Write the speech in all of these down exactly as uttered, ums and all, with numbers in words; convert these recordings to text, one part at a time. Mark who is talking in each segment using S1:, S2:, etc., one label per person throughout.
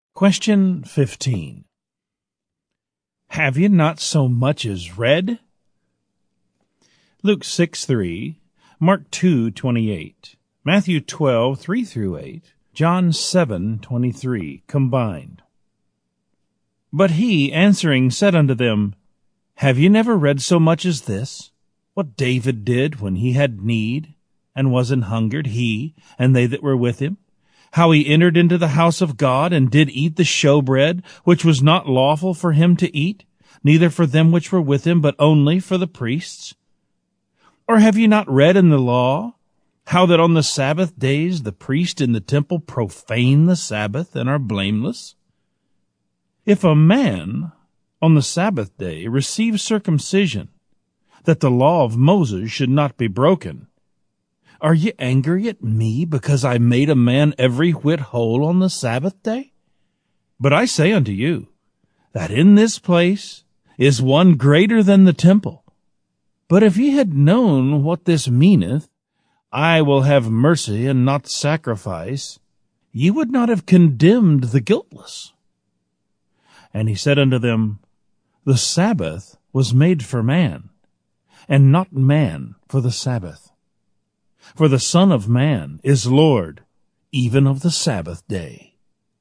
S1: Question fifteen. Have you not so much as read? Luke six three, Mark two twenty-eight, Matthew twelve three through eight, John seven twenty-three, combined. But he, answering, said unto them, Have ye never read so much as this, what David did when he had need, and was an hungered, he, and they that were with him? How he entered into the house of God, and did eat the showbread, which was not lawful for him to eat, neither for them which were with him, but only for the priests? Or have ye not read in the law, how that on the Sabbath days the priests in the temple profane the Sabbath, and are blameless? If a man on the Sabbath day receive circumcision, that the law of Moses should not be broken, are ye angry at me, because I made a man every whit whole on the Sabbath day? But I say unto you, that in this place is one greater than the temple. But if ye had known what this meaneth, I will have mercy and not sacrifice, ye would not have condemned the guiltless. And he said unto them, The Sabbath was made for man, and not man for the Sabbath. For the Son of Man is Lord, even of the Sabbath day.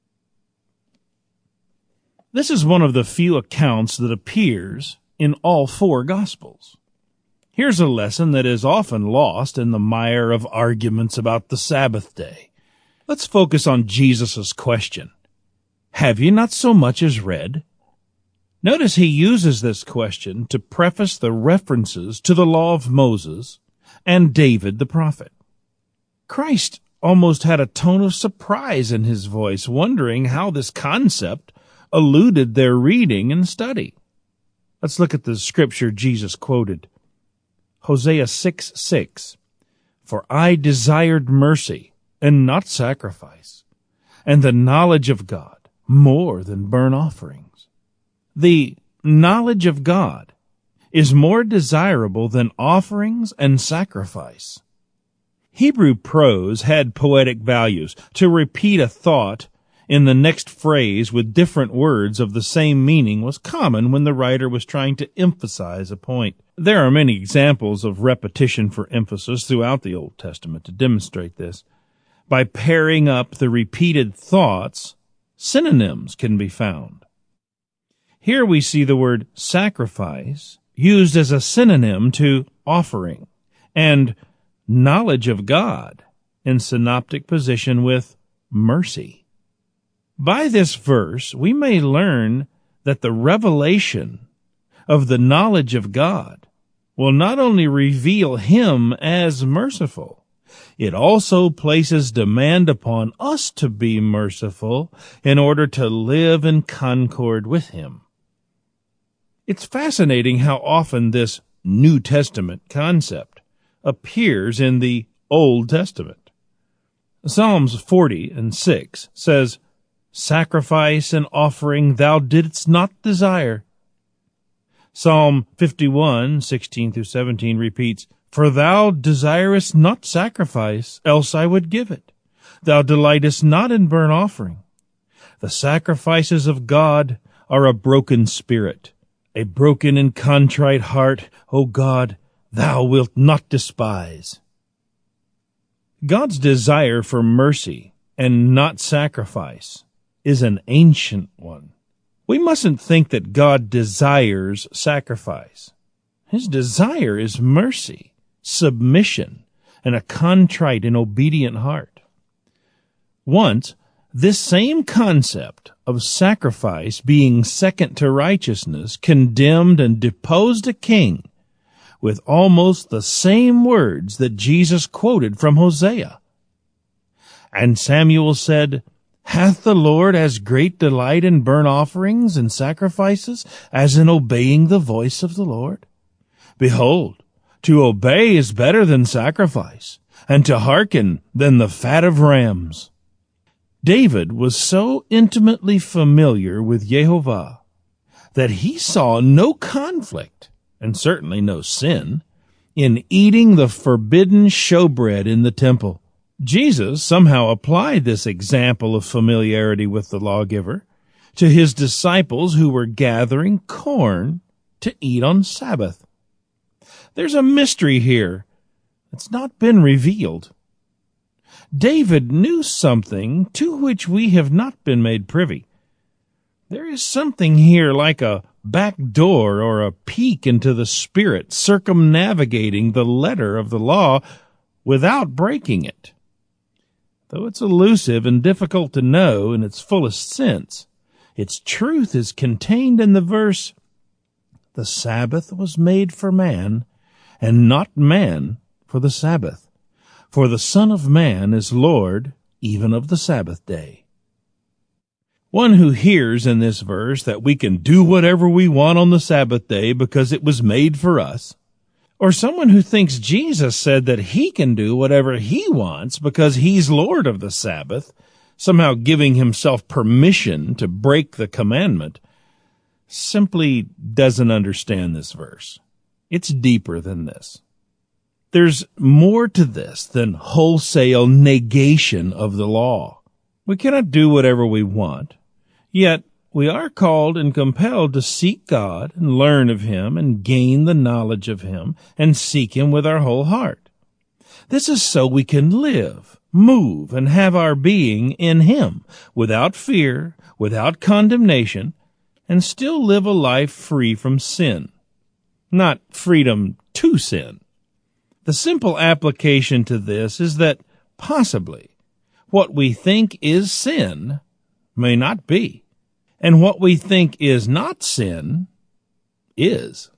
S1: This is one of the few accounts that appears in all four Gospels. Here's a lesson that is often lost in the mire of arguments about the Sabbath day. Let's focus on Jesus' question. Have ye not so much as read? Notice he uses this question to preface the references to the law of Moses and David the prophet. Christ almost had a tone of surprise in his voice, wondering how this concept eluded their reading and study. Let's look at the scripture Jesus quoted. Hosea six six, For I desired mercy and not sacrifice, and the knowledge of God more than burnt offerings. The knowledge of God is more desirable than offerings and sacrifice. Hebrew prose had poetic values. To repeat a thought in the next phrase with different words of the same meaning was common when the writer was trying to emphasize a point. There are many examples of repetition for emphasis throughout the Old Testament to demonstrate this. By pairing up the repeated thoughts, synonyms can be found. Here we see the word sacrifice used as a synonym to offering, and knowledge of God in synoptic position with mercy. By this verse, we may learn that the revelation of the knowledge of God will not only reveal him as merciful, it also places demand upon us to be merciful in order to live in concord with him. It's fascinating how often this New Testament concept appears in the Old Testament. Psalms forty and six says, Sacrifice and offering thou didst not desire. Psalm fifty-one, sixteen through seventeen repeats, For thou desirest not sacrifice, else I would give it. Thou delightest not in burnt offering. The sacrifices of God are a broken spirit, a broken and contrite heart, O God, thou wilt not despise. God's desire for mercy and not sacrifice is an ancient one. We mustn't think that God desires sacrifice. His desire is mercy, submission, and a contrite and obedient heart. Once, this same concept of sacrifice being second to righteousness condemned and deposed a king with almost the same words that Jesus quoted from Hosea. And Samuel said, Hath the Lord as great delight in burnt offerings and sacrifices as in obeying the voice of the Lord? Behold, to obey is better than sacrifice, and to hearken than the fat of rams. David was so intimately familiar with Jehovah that he saw no conflict, and certainly no sin, in eating the forbidden showbread in the temple. Jesus somehow applied this example of familiarity with the lawgiver to his disciples who were gathering corn to eat on Sabbath. There's a mystery here that's not been revealed. David knew something to which we have not been made privy. There is something here like a back door or a peek into the spirit, circumnavigating the letter of the law without breaking it. Though it's elusive and difficult to know in its fullest sense, its truth is contained in the verse, "The Sabbath was made for man, and not man for the Sabbath. For the Son of Man is Lord even of the Sabbath day." One who hears in this verse that we can do whatever we want on the Sabbath day because it was made for us, or someone who thinks Jesus said that he can do whatever he wants because he's Lord of the Sabbath, somehow giving himself permission to break the commandment, simply doesn't understand this verse. It's deeper than this. There's more to this than wholesale negation of the law. We cannot do whatever we want, yet we are called and compelled to seek God and learn of Him and gain the knowledge of Him and seek Him with our whole heart. This is so we can live, move, and have our being in Him without fear, without condemnation, and still live a life free from sin. Not freedom to sin. The simple application to this is that possibly what we think is sin may not be, and what we think is not sin is.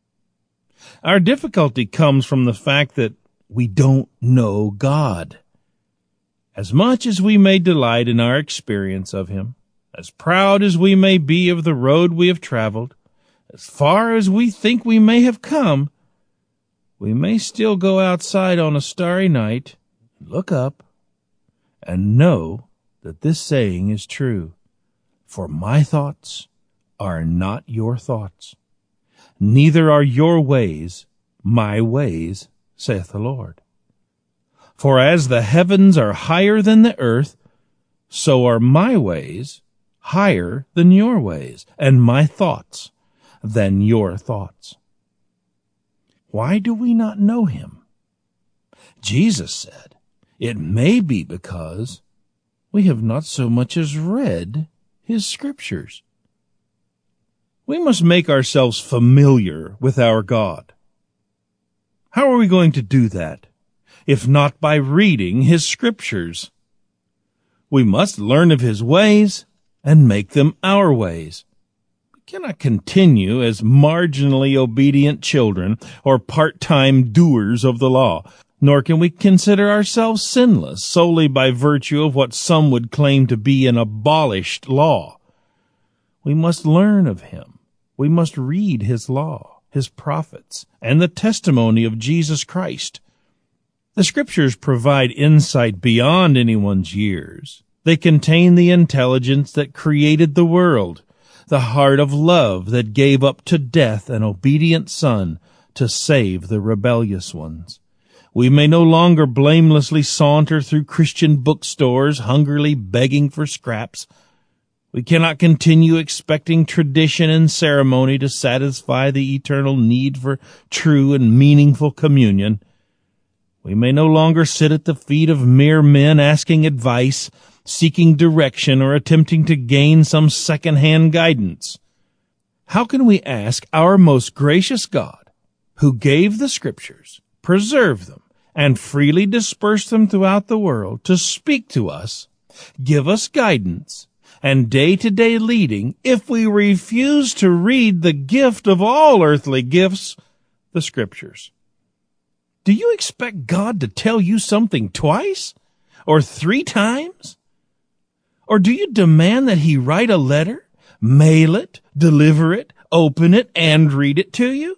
S1: Our difficulty comes from the fact that we don't know God. As much as we may delight in our experience of Him, as proud as we may be of the road we have traveled, as far as we think we may have come, we may still go outside on a starry night, look up, and know that this saying is true. For my thoughts are not your thoughts, neither are your ways my ways, saith the Lord. For as the heavens are higher than the earth, so are my ways higher than your ways, and my thoughts than your thoughts. Why do we not know Him? Jesus said, it may be because we have not so much as read His Scriptures. We must make ourselves familiar with our God. How are we going to do that, if not by reading His Scriptures? We must learn of His ways and make them our ways. We cannot continue as marginally obedient children or part-time doers of the law, nor can we consider ourselves sinless solely by virtue of what some would claim to be an abolished law. We must learn of Him. We must read His law, His prophets, and the testimony of Jesus Christ. The Scriptures provide insight beyond anyone's years. They contain the intelligence that created the world, the heart of love that gave up to death an obedient Son to save the rebellious ones. We may no longer blamelessly saunter through Christian bookstores, hungrily begging for scraps. We cannot continue expecting tradition and ceremony to satisfy the eternal need for true and meaningful communion. We may no longer sit at the feet of mere men asking advice, seeking direction, or attempting to gain some second-hand guidance. How can we ask our most gracious God, who gave the Scriptures, preserved them, and freely dispersed them throughout the world, to speak to us, give us guidance, and day-to-day leading, if we refuse to read the gift of all earthly gifts, the Scriptures? Do you expect God to tell you something twice? Or three times? Or do you demand that He write a letter, mail it, deliver it, open it, and read it to you?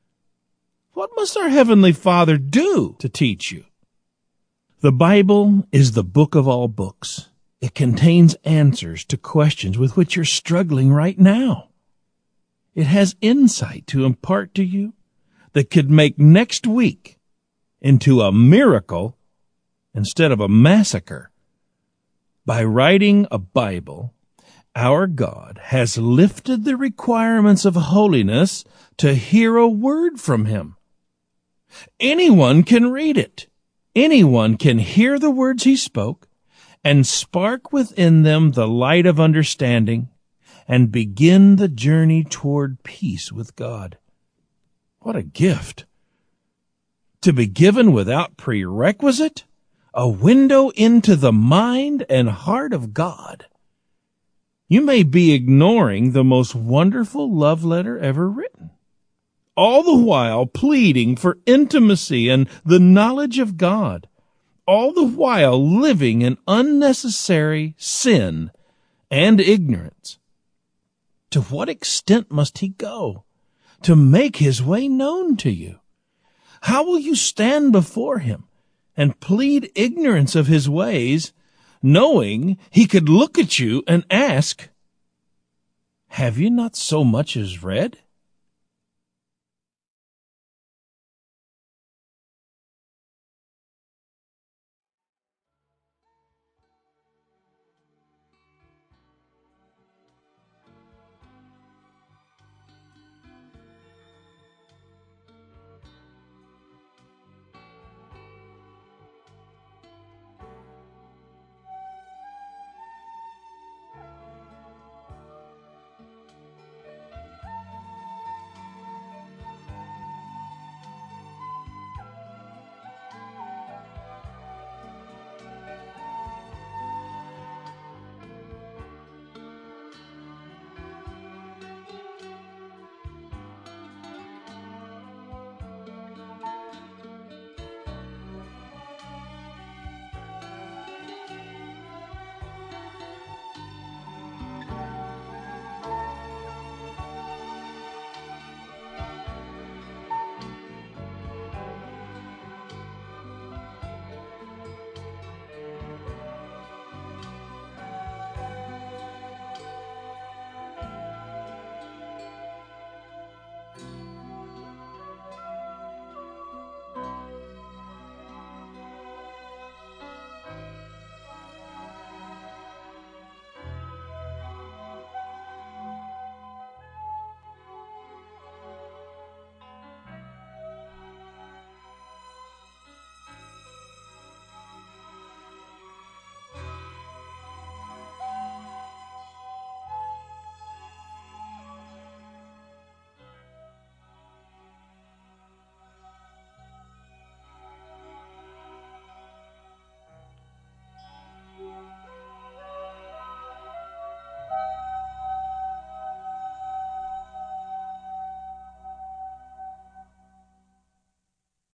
S1: What must our Heavenly Father do to teach you? The Bible is the book of all books. It contains answers to questions with which you're struggling right now. It has insight to impart to you that could make next week into a miracle instead of a massacre. By writing a Bible, our God has lifted the requirements of holiness to hear a word from him. Anyone can read it. Anyone can hear the words he spoke and spark within them the light of understanding and begin the journey toward peace with God. What a gift! To be given without prerequisite, a window into the mind and heart of God. You may be ignoring the most wonderful love letter ever written, all the while pleading for intimacy and the knowledge of God, all the while living in unnecessary sin and ignorance. To what extent must he go to make his way known to you? How will you stand before him and plead ignorance of his ways, knowing he could look at you and ask, "Have you not so much as read?"